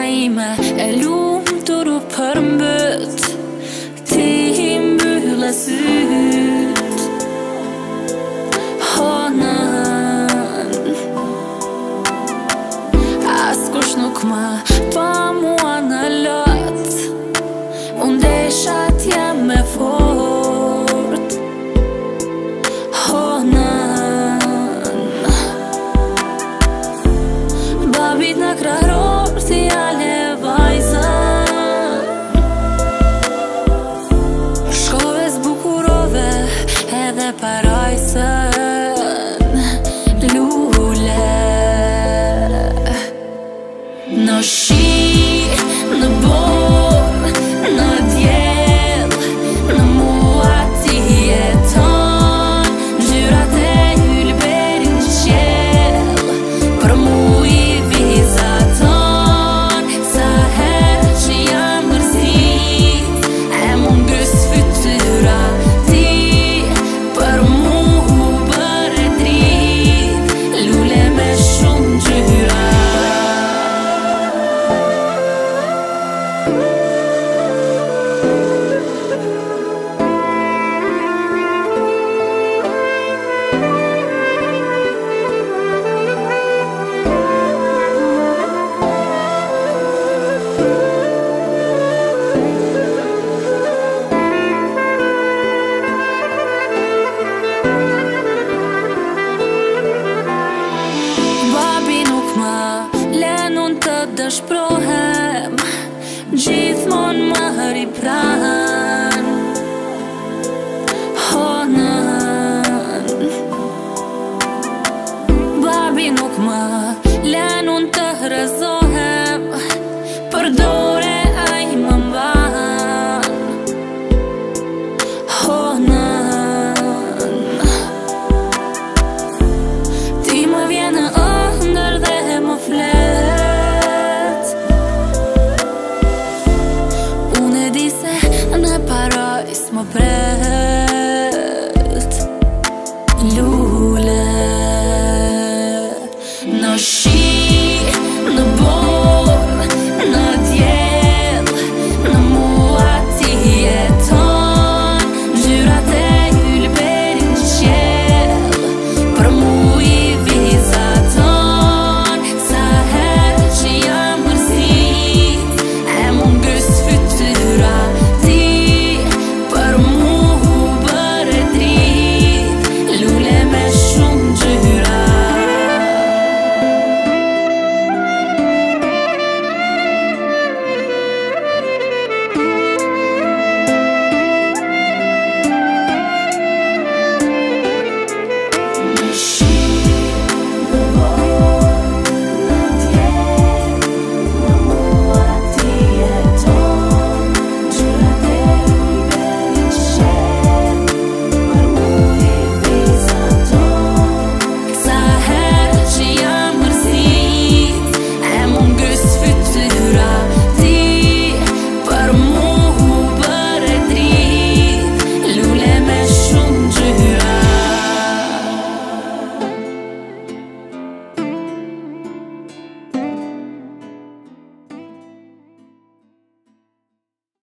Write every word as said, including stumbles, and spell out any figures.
ime e lumtur u përmbët, ti i mbyllë syt. Honën, askush nuk ma pa mua në lot, unë desha t'jem me fort. Honën, babit në krahëror ti ale vajzën, shkove zbukurove edhe parajsën. Lule në shi, në borë, në djel, në mua ti jeton, ngjyrat e ylberin qel, për mu i vizaton. Sa herë që jam mërzit, e mungus fytyra ti, për mu u bërë drit, lule me shumë ngjyra. Dëshprohem, gjithmon më hëri pran. Honën, babi nuk më len unë të